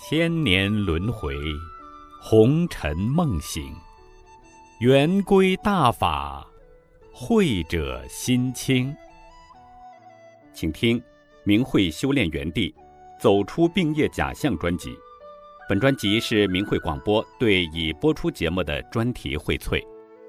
千年轮回，红尘梦醒，圆规大法，慧者心清。请听明慧修炼园地走出病业假象专辑。本专辑是明慧广播对已播出节目的专题荟萃。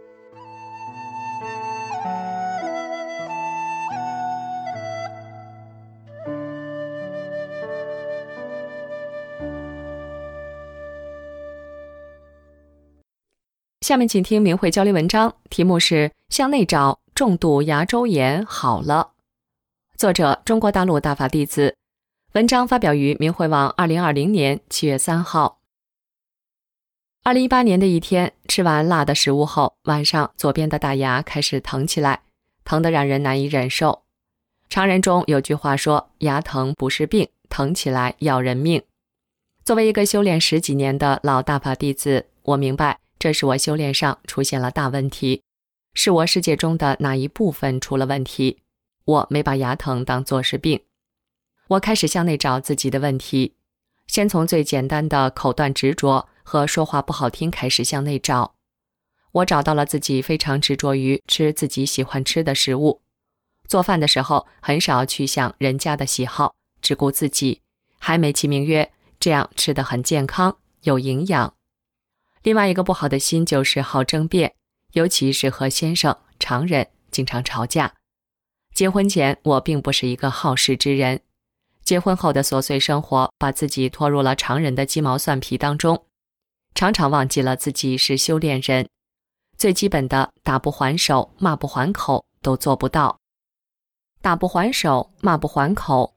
下面请听明慧交流文章，题目是向内找，重度牙周炎好了。作者中国大陆大法弟子，文章发表于明慧网2020年7月3号。2018年的一天，吃完辣的食物后，晚上左边的大牙开始疼起来，疼得让人难以忍受。常人中有句话说，牙疼不是病，疼起来要人命。作为一个修炼10几年的老大法弟子，我明白这是我修炼上出现了大问题，是我世界中的哪一部分出了问题。我没把牙疼当作是病。我开始向内找自己的问题，先从最简单的口断执着和说话不好听开始向内找。我找到了自己非常执着于吃自己喜欢吃的食物，做饭的时候很少去想人家的喜好，只顾自己，还美其名曰这样吃得很健康有营养。另外一个不好的心就是好争辩，尤其是和先生、常人经常吵架。结婚前我并不是一个好事之人，结婚后的琐碎生活把自己拖入了常人的鸡毛蒜皮当中，常常忘记了自己是修炼人，最基本的打不还手、骂不还口都做不到。打不还手、骂不还口，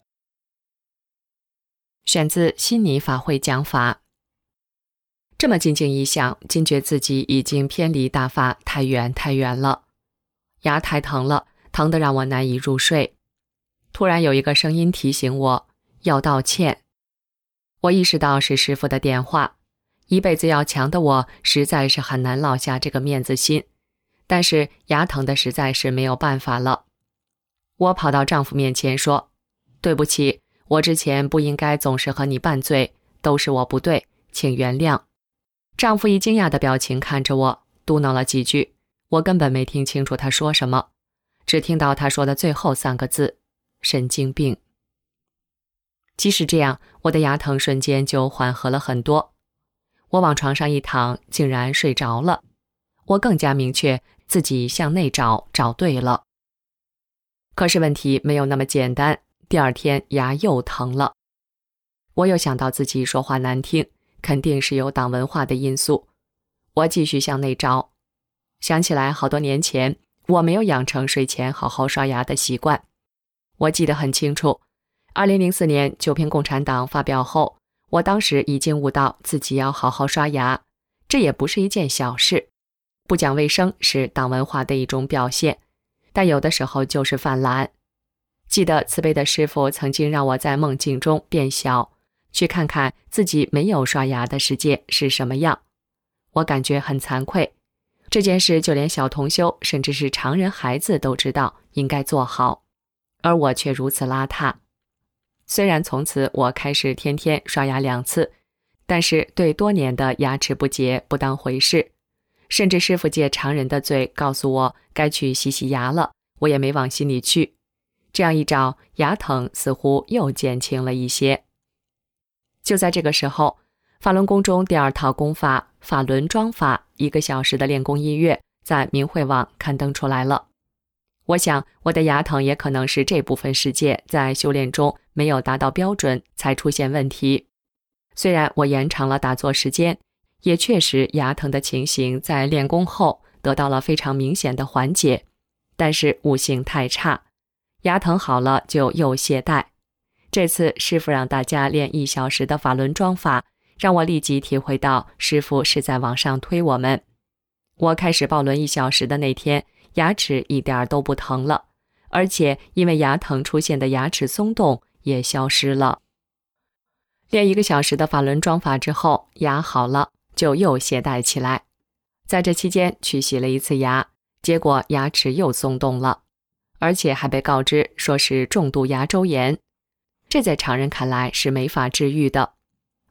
选自悉尼法会讲法。这么静静一想，惊觉自己已经偏离大法太远太远了。牙太疼了，疼得让我难以入睡。突然有一个声音提醒我要道歉。我意识到是师父的电话。一辈子要强的我实在是很难落下这个面子心，但是牙疼的实在是没有办法了。我跑到丈夫面前说，对不起，我之前不应该总是和你拌嘴，都是我不对，请原谅。丈夫以惊讶的表情看着我，嘟囔了几句，我根本没听清楚他说什么，只听到他说的最后3个字，神经病。即使这样，我的牙疼瞬间就缓和了很多。我往床上一躺，竟然睡着了。我更加明确自己向内找，找对了。可是问题没有那么简单，第二天牙又疼了。我又想到自己说话难听，肯定是有党文化的因素。我继续向内找，想起来好多年前我没有养成睡前好好刷牙的习惯。我记得很清楚，2004年九篇共产党发表后，我当时已经悟到自己要好好刷牙，这也不是一件小事。不讲卫生是党文化的一种表现，但有的时候就是犯懒。记得慈悲的师父曾经让我在梦境中变小，去看看自己没有刷牙的世界是什么样。我感觉很惭愧，这件事就连小同修甚至是常人孩子都知道应该做好，而我却如此邋遢。虽然从此我开始天天刷牙2次，但是对多年的牙齿不洁不当回事，甚至师父借常人的嘴告诉我该去洗洗牙了，我也没往心里去。这样一找，牙疼似乎又减轻了一些。就在这个时候，法轮功中第2套功法法轮桩法1个小时的练功音乐在明慧网刊登出来了。我想我的牙疼也可能是这部分世界在修炼中没有达到标准才出现问题。虽然我延长了打坐时间，也确实牙疼的情形在练功后得到了非常明显的缓解，但是悟性太差，牙疼好了就又懈怠。这次师父让大家练1小时的法轮桩法，让我立即体会到师父是在往上推我们。我开始抱轮1小时的那天，牙齿一点都不疼了，而且因为牙疼出现的牙齿松动也消失了。练1个小时的法轮桩法之后，牙好了，就又懈怠起来。在这期间去洗了1次牙，结果牙齿又松动了，而且还被告知说是重度牙周炎。这在常人看来是没法治愈的。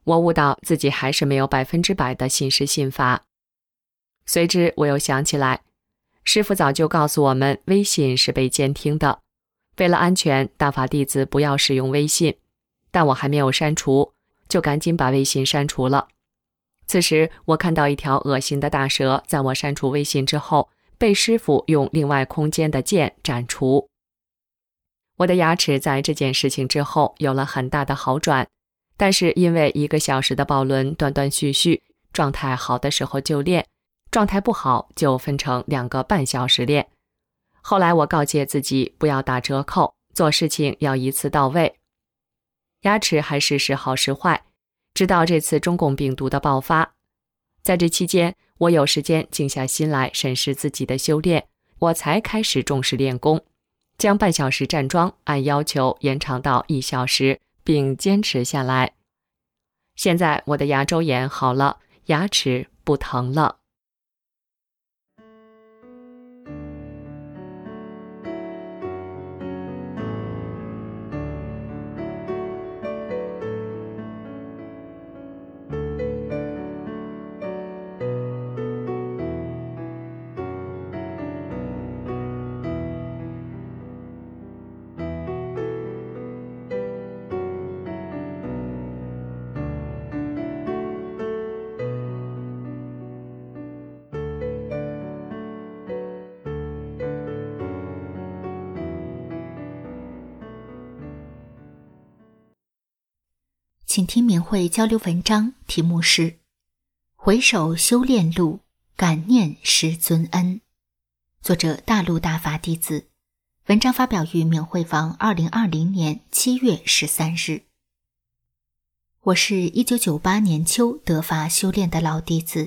我悟到自己还是没有100%的信师信法。随之我又想起来，师父早就告诉我们微信是被监听的，为了安全，大法弟子不要使用微信，但我还没有删除，就赶紧把微信删除了。此时我看到一条恶心的大蛇在我删除微信之后被师父用另外空间的剑斩除。我的牙齿在这件事情之后有了很大的好转，但是因为1个小时的抱轮断断续续，状态好的时候就练，状态不好就分成2个半小时练。后来我告诫自己不要打折扣，做事情要一次到位。牙齿还是时好时坏，直到这次中共病毒的爆发。在这期间，我有时间静下心来审视自己的修炼，我才开始重视练功，将半小时站桩按要求延长到1小时，并坚持下来。现在我的牙周炎好了，牙齿不疼了。 请听明慧交流文章，题目是《回首修炼路，感念师尊恩》，作者大陆大法弟子。文章发表于明慧网2020年7月13日。我是1998年秋得法修炼的老弟子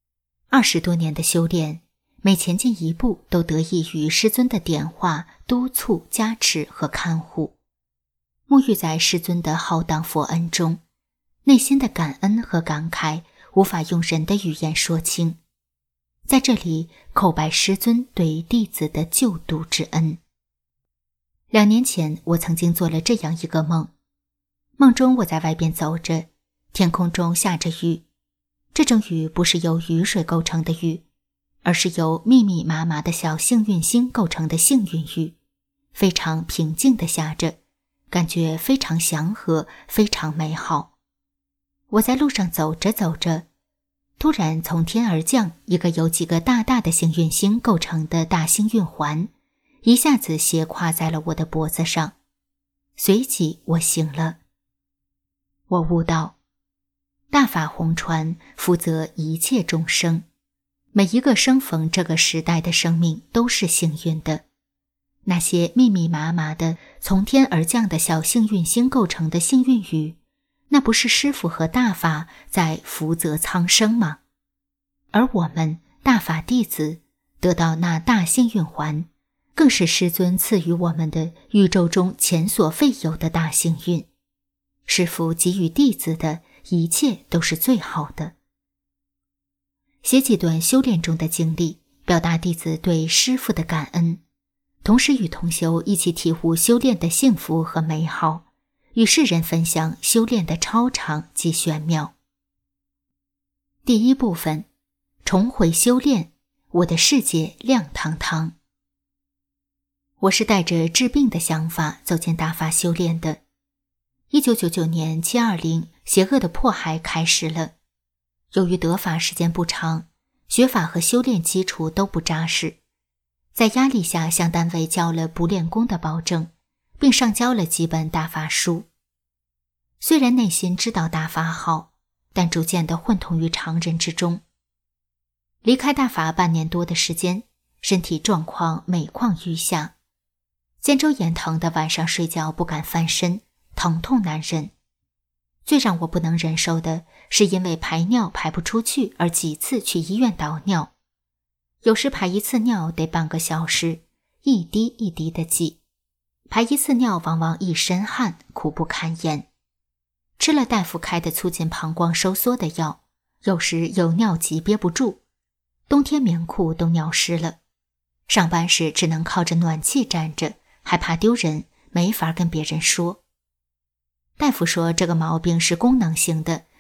，20多年的修炼，每前进一步都得益于师尊的点化、督促、加持和看护。沐浴在师尊的浩荡佛恩中，内心的感恩和感慨无法用人的语言说清。在这里叩拜师尊对弟子的救度之恩。2年前，我曾经做了这样一个梦，梦中我在外边走着，天空中下着雨，这种雨不是由雨水构成的雨，而是由密密麻麻的小幸运星构成的幸运雨，非常平静地下着，感觉非常祥和，非常美好。我在路上走着走着，突然从天而降一个由几个大大的幸运星构成的大幸运环，一下子斜跨在了我的脖子上。随即我醒了。我悟到，大法红传负责一切众生，每一个生逢这个时代的生命都是幸运的。那些密密麻麻的从天而降的小幸运星构成的幸运雨，那不是师父和大法在福泽苍生吗？而我们大法弟子得到那大幸运环，更是师尊赐予我们的宇宙中前所未有的大幸运。师父给予弟子的一切都是最好的。写几段修炼中的经历，表达弟子对师父的感恩，同时与同修一起体悟修炼的幸福和美好，与世人分享修炼的超常及玄妙。第一部分，重回修炼，我的世界亮堂堂。我是带着治病的想法走进大法修炼的。1999年720，邪恶的迫害开始了。由于得法时间不长，学法和修炼基础都不扎实，在压力下向单位交了不练功的保证，并上交了几本大法书。虽然内心知道大法好，但逐渐地混同于常人之中。离开大法半年多的时间，身体状况每况愈下，肩周炎疼的晚上睡觉不敢翻身，疼痛难忍。最让我不能忍受的是因为排尿排不出去而几次去医院倒尿，有时排一次尿得半个小时，一滴一滴的挤，排一次尿往往一身汗，苦不堪言。吃了大夫开的促进膀胱收缩的药，有时有尿急憋不住，冬天棉裤都尿湿了，上班时只能靠着暖气站着，还怕丢人，没法跟别人说。大夫说这个毛病是功能性的，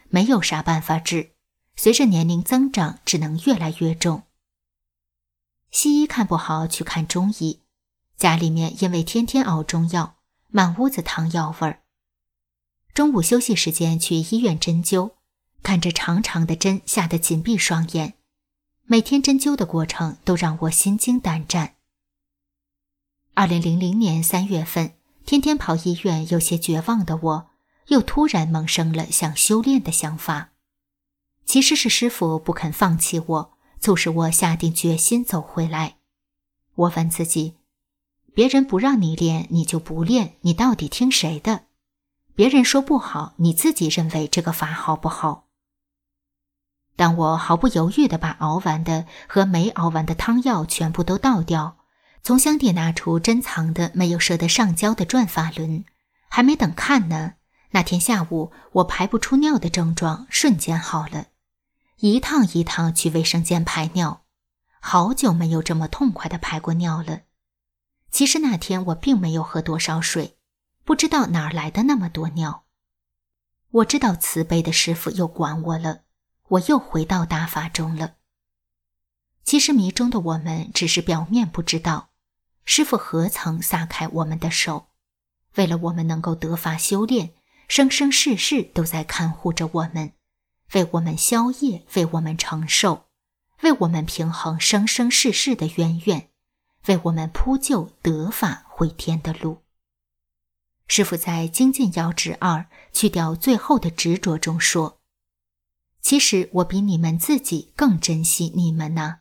没有啥办法治，随着年龄增长只能越来越重。西医看不好去看中医，家里面因为天天熬中药，满屋子汤药味儿。中午休息时间去医院针灸，看着长长的针吓得紧闭双眼，每天针灸的过程都让我心惊胆战。2000年3月份，天天跑医院有些绝望的我，又突然萌生了想修炼的想法。其实是师父不肯放弃我，促使我下定决心走回来。我问自己，别人不让你练，你就不练，你到底听谁的？别人说不好，你自己认为这个法好不好？当我毫不犹豫地把熬完的和没熬完的汤药全部都倒掉，从箱底拿出珍藏的没有射得上胶的转法轮，还没等看呢，那天下午我排不出尿的症状瞬间好了，一趟一趟去卫生间排尿，好久没有这么痛快地排过尿了。其实那天我并没有喝多少水，不知道哪儿来的那么多尿。我知道慈悲的师父又管我了，我又回到大法中了。其实迷中的我们只是表面不知道，师父何曾撒开我们的手，为了我们能够得法修炼，生生世世都在看护着我们，为我们消业，为我们承受，为我们平衡生生世世的渊源，为我们铺就得法回天的路。师父在《精进要旨2》去掉最后的执着中说，其实我比你们自己更珍惜你们呢。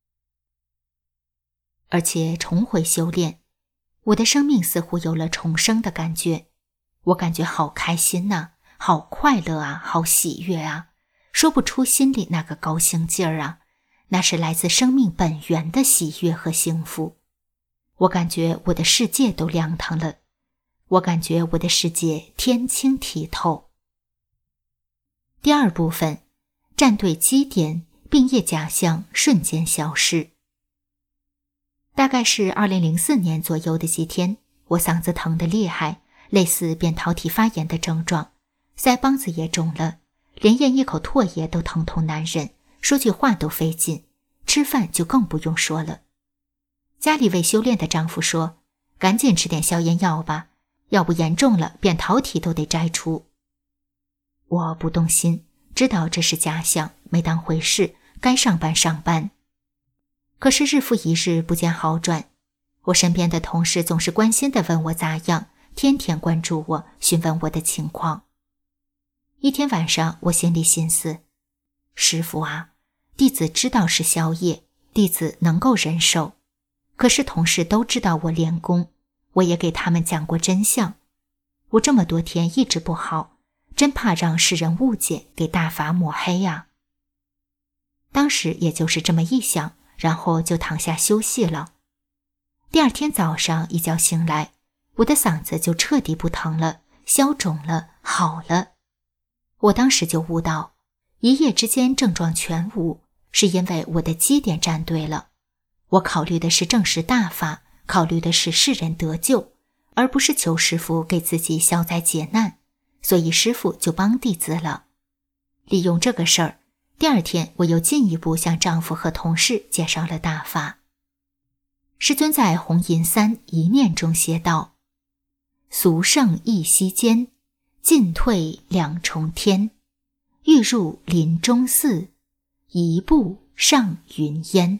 而且重回修炼，我的生命似乎有了重生的感觉，我感觉好开心啊，好快乐啊，好喜悦啊，说不出心里那个高兴劲儿啊，那是来自生命本源的喜悦和幸福。我感觉我的世界都亮堂了，我感觉我的世界天清体透。第二部分，站对基点，病业假象瞬间消失。大概是2004年左右的几天，我嗓子疼得厉害，类似扁桃体发炎的症状，腮帮子也肿了，连咽一口唾液都疼痛难忍，说句话都费劲，吃饭就更不用说了。家里为修炼的丈夫说，赶紧吃点消炎药吧，要不严重了扁桃体都得摘除。我不动心，知道这是假象，没当回事，该上班上班。可是日复一日不见好转，我身边的同事总是关心地问我咋样，天天关注我，询问我的情况。一天晚上，我心里心思，师父啊，弟子知道是宵夜，弟子能够忍受，可是同事都知道我练功，我也给他们讲过真相，我这么多天一直不好，真怕让世人误解，给大法抹黑呀。当时也就是这么一想，然后就躺下休息了。第二天早上一觉醒来，我的嗓子就彻底不疼了，消肿了，好了。我当时就悟到，一夜之间症状全无，是因为我的基点站对了。我考虑的是正视大法，考虑的是世人得救，而不是求师父给自己消灾解难，所以师父就帮弟子了。利用这个事儿，第二天我又进一步向丈夫和同事介绍了大法。师尊在弘淫3一念中写道，俗圣一息间，进退两重天，欲入林中寺，一步上云烟。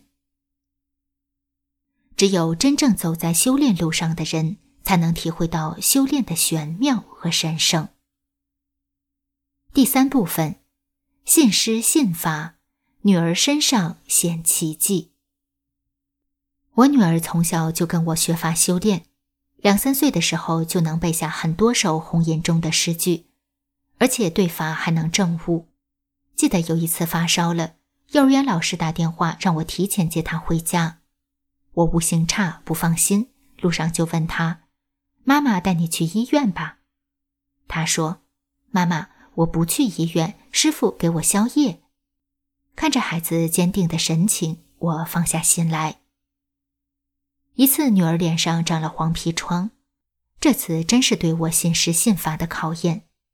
只有真正走在修炼路上的人，才能体会到修炼的玄妙和神圣。第三部分，信师信法，女儿身上显奇迹。我女儿从小就跟我学法修炼，2、3岁的时候就能背下很多首弘淫中的诗句，而且对法还能证悟。记得有一次发烧了，幼儿园老师打电话让我提前接她回家。我悟性差，不放心，路上就问她，妈妈带你去医院吧。她说，妈妈，我不去医院，师父给我消业。看着孩子坚定的神情，我放下心来。一次女儿脸上长了黄皮疮，这次真是对我信师信法的考验。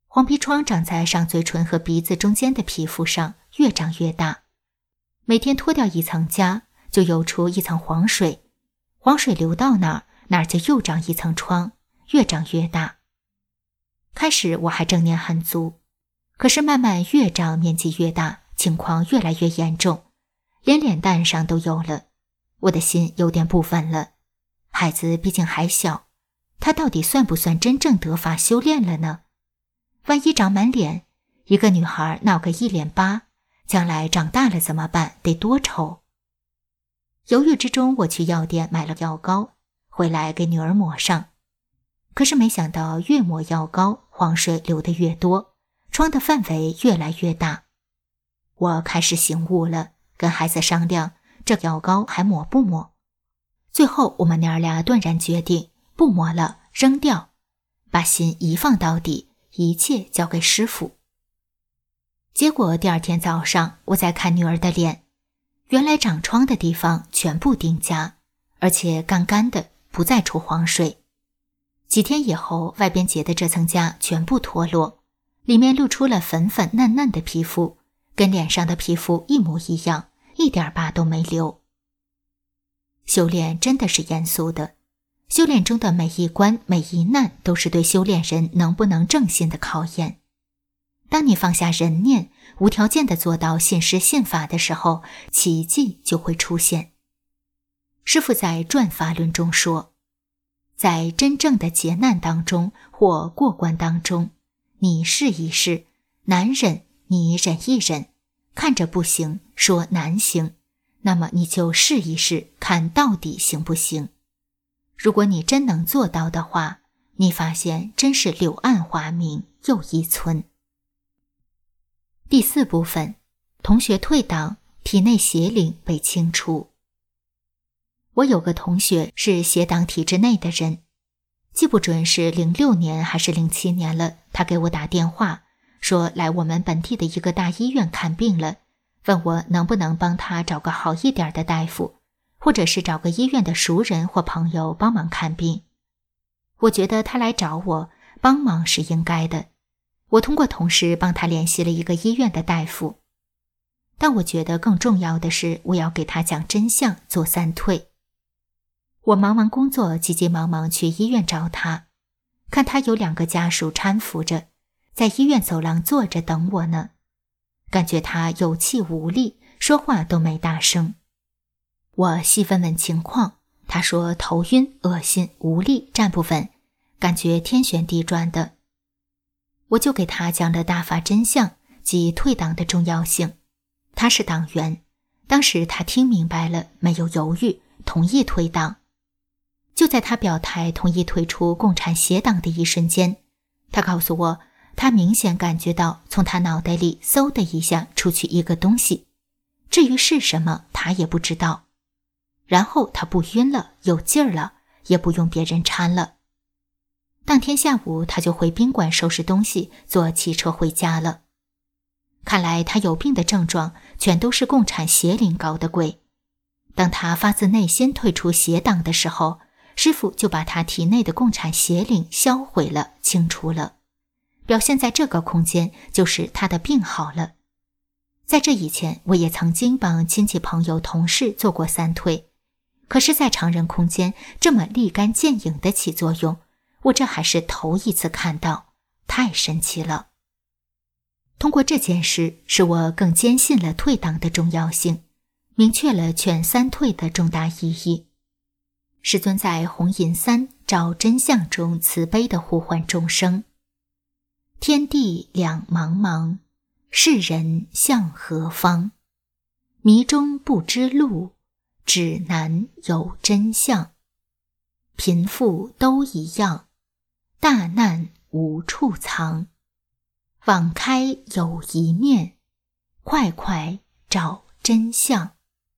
黄皮疮长在上嘴唇和鼻子中间的皮肤上，越长越大。每天脱掉一层痂，就又出一层黄水，黄水流到哪儿，那儿就又长一层疮，越长越大。开始我还正念很足，可是慢慢越长面积越大，情况越来越严重，连脸蛋上都有了。我的心有点不稳了，孩子毕竟还小，他到底算不算真正得法修炼了呢？万一长满脸，一个女孩闹个一脸疤，将来长大了怎么办？得多丑。犹豫之中，我去药店买了药膏，回来给女儿抹上。可是没想到越抹药膏，黄水流得越多，疮的范围越来越大。我开始醒悟了，跟孩子商量，这药膏还抹不抹？最后我们娘儿俩断然决定，不抹了，扔掉，把心一放到底，一切交给师傅。结果第二天早上，我在看女儿的脸，原来长疮的地方全部定痂，而且干干的，不再出黄水。几天以后，外边结的这层痂全部脱落，里面露出了粉粉嫩嫩的皮肤，跟脸上的皮肤一模一样，一点疤都没留。修炼真的是严肃的，修炼中的每一关每一难都是对修炼人能不能正信的考验。当你放下人念，无条件地做到信师信法的时候，奇迹就会出现。师父在《转法论》中说，在真正的劫难当中或过关当中，你试一试，难忍你忍一忍，看着不行，说难行，那么你就试一试，看到底行不行。如果你真能做到的话，你发现真是柳暗花明又一村。第4部分，同学退党，体内邪灵被清除。我有个同学是邪党体制内的人，记不准是06年还是07年了，他给我打电话说来我们本地的一个大医院看病了，问我能不能帮他找个好一点的大夫，或者是找个医院的熟人或朋友帮忙看病。我觉得他来找我帮忙是应该的，我通过同事帮他联系了一个医院的大夫。但我觉得更重要的是，我要给他讲真相，做3退。我忙完工作，急急忙忙去医院找他，看他有2个家属搀扶着，在医院走廊坐着等我呢。感觉他有气无力，说话都没大声。我细问问情况，他说头晕、恶心、无力、站不稳，感觉天旋地转的。我就给他讲了大法真相及退党的重要性。他是党员，当时他听明白了，没有犹豫，同意退党。就在他表态同意退出共产邪党的一瞬间，他告诉我，他明显感觉到从他脑袋里嗖的一下出去一个东西，至于是什么他也不知道。然后他不晕了，有劲儿了，也不用别人搀了。当天下午他就回宾馆收拾东西，坐汽车回家了。看来他有病的症状全都是共产邪灵搞的鬼。当他发自内心退出邪党的时候，师父就把他体内的共产邪灵销毁了，清除了。表现在这个空间，就是他的病好了。在这以前，我也曾经帮亲戚朋友同事做过3退，可是在常人空间这么立竿见影的起作用，我这还是头一次看到，太神奇了。通过这件事，使我更坚信了退党的重要性，明确了劝3退的重大意义。师尊在红银3照真相中慈悲地呼唤众生：天地两茫茫，世人向何方？迷中不知路，指南有真相。贫富都一样，大难无处藏。网开有一面，快快找真相。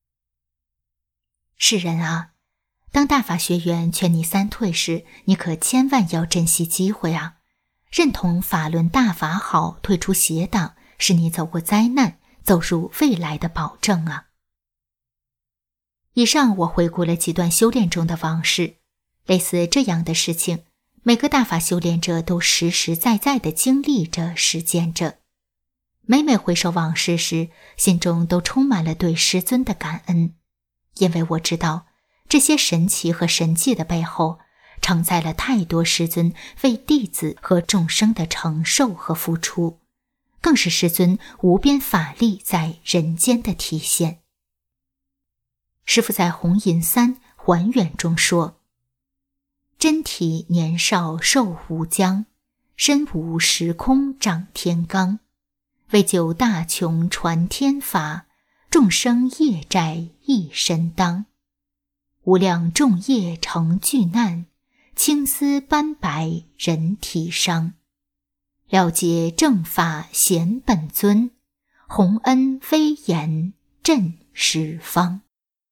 世人啊，当大法学员劝你3退时，你可千万要珍惜机会啊！认同法轮大法好，退出邪党，是你走过灾难，走入未来的保证啊！以上我回顾了几段修炼中的往事，类似这样的事情， 每个大法修炼者都实实在在地经历着、实践着。每每回首往事时，心中都充满了对师尊的感恩，因为我知道这些神奇和神迹的背后，承载了太多师尊为弟子和众生的承受和付出，更是师尊无边法力在人间的体现。师父在《红银三还原》中说：真体年少寿无疆，身无时空长天罡，为救大穷传天法，众生业债一身当。无量众业成巨难，青丝斑白人体伤。了解正法显本尊，洪恩威严震十方。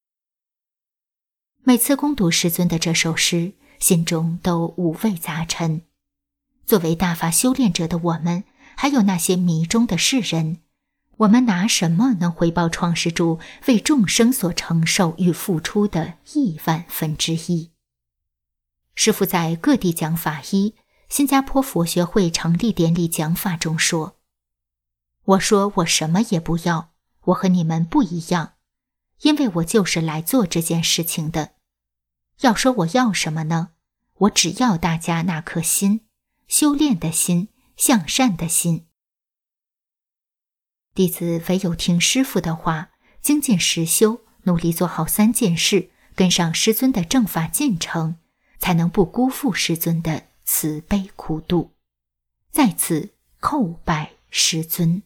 每次攻读师尊的这首诗，心中都五味杂陈。作为大法修炼者的我们，还有那些迷中的世人，我们拿什么能回报创世主为众生所承受与付出的1000000%？师父在各地讲法医新加坡佛学会成立典礼讲法中说：我说我什么也不要，我和你们不一样，因为我就是来做这件事情的。要说我要什么呢？我只要大家那颗心，修炼的心，向善的心。弟子唯有听师父的话，精进实修，努力做好3件事，跟上师尊的正法进程，才能不辜负师尊的慈悲苦度。在此叩拜师尊。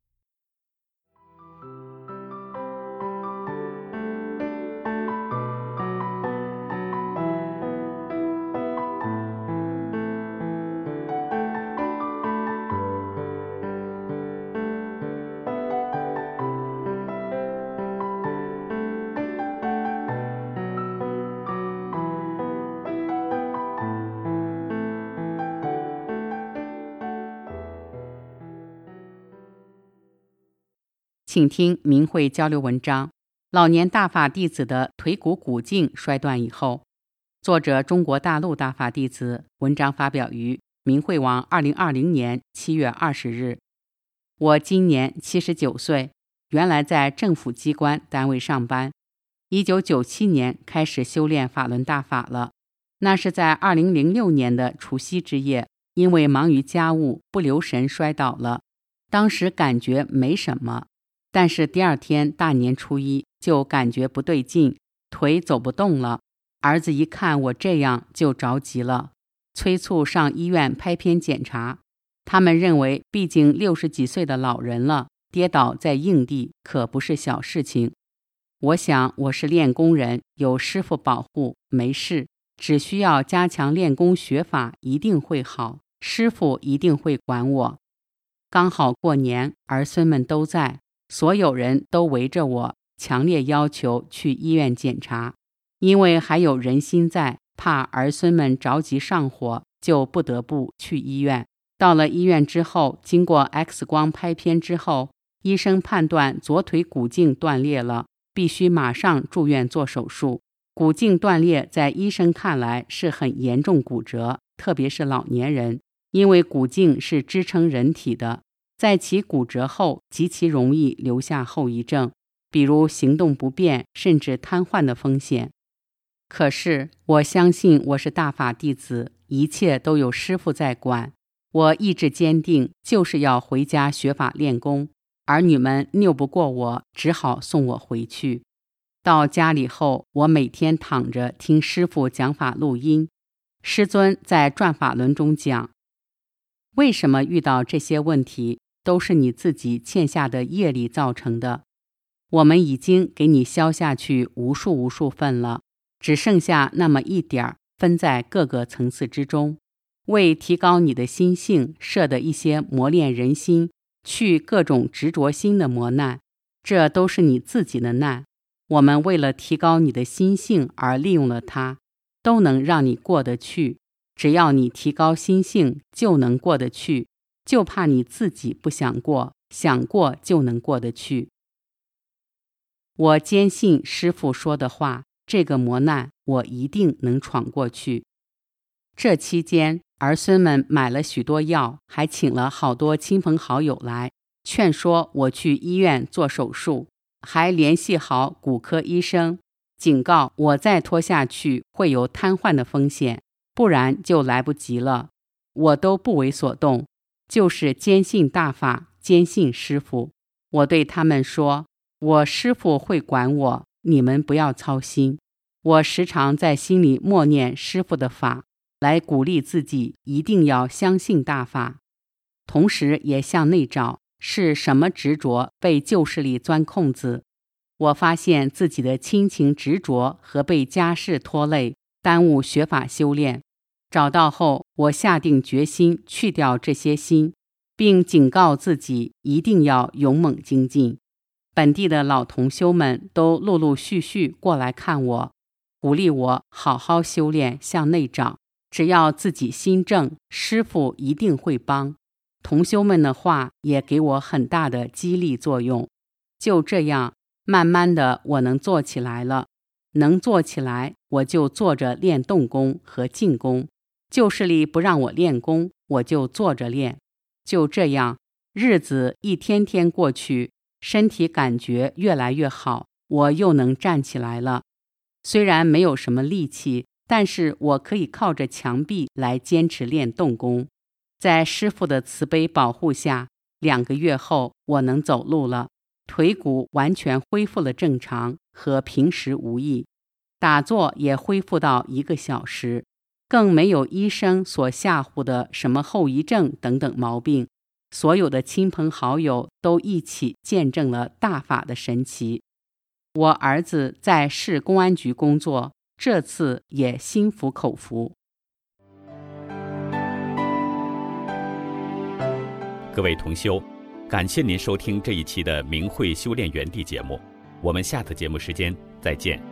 请听明慧交流文章：老年大法弟子的腿骨骨胫摔断以后。作者中国大陆大法弟子，文章发表于明慧网2020年7月20日。我今年79岁，原来在政府机关单位上班。1997年开始修炼法轮大法了，那是在2006年的除夕之夜，因为忙于家务不留神摔倒了，当时感觉没什么。但是第二天大年初一就感觉不对劲，腿走不动了。儿子一看我这样就着急了，催促上医院拍片检查。他们认为毕竟60几岁的老人了，跌倒在硬地可不是小事情。我想我是练功人，有师父保护，没事，只需要加强练功学法一定会好，师父一定会管我。刚好过年，儿孙们都在，所有人都围着我，强烈要求去医院检查。因为还有人心在，怕儿孙们着急上火，就不得不去医院。到了医院之后，经过 X 光拍片之后，医生判断左腿骨胫断裂了，必须马上住院做手术。骨胫断裂在医生看来是很严重骨折，特别是老年人，因为骨胫是支撑人体的，在其骨折后极其容易留下后遗症，比如行动不便甚至瘫痪的风险。可是我相信我是大法弟子，一切都有师父在管。我意志坚定，就是要回家学法练功。儿女们拗不过我，只好送我回去。到家里后，我每天躺着听师父讲法录音。师尊在转法轮中讲，为什么遇到这些问题，都是你自己欠下的业力造成的。我们已经给你消下去无数份了，只剩下那么一点，分在各个层次之中，为提高你的心性设的一些磨练人心、去各种执着心的磨难，这都是你自己的难。我们为了提高你的心性而利用了它，都能让你过得去。只要你提高心性，就能过得去，就怕你自己不想过，想过就能过得去。我坚信师父说的话，这个磨难我一定能闯过去。 这期间，儿孙们买了许多药，还请了好多亲朋好友来，劝说我去医院做手术，还联系好骨科医生，警告我再拖下去会有瘫痪的风险，不然就来不及了。我都不为所动，就是坚信大法，坚信师父。我对他们说，我师父会管我，你们不要操心。我时常在心里默念师父的法，来鼓励自己一定要相信大法，同时也向内找是什么执着被旧势力钻空子。我发现自己的亲情执着和被家事拖累，耽误学法修炼。找到后，我下定决心去掉这些心，并警告自己一定要勇猛精进。本地的老同修们都陆陆续续过来看我，鼓励我好好修炼，向内找，只要自己心正，师父一定会帮。同修们的话也给我很大的激励作用。就这样，慢慢的我能做起来了。能做起来，我就坐着练动功和静功。旧势力不让我练功，我就坐着练。就这样，日子一天天过去，身体感觉越来越好，我又能站起来了。虽然没有什么力气，但是我可以靠着墙壁来坚持练动功。在师父的慈悲保护下，2个月后我能走路了，腿骨完全恢复了正常，和平时无异。打坐也恢复到1个小时，更没有医生所吓唬的什么后遗症等等毛病。所有的亲朋好友都一起见证了大法的神奇。我儿子在市公安局工作，这次也心服口服。 各位同修，感谢您收听这一期的明慧修炼园地节目，我们下次节目时间再见。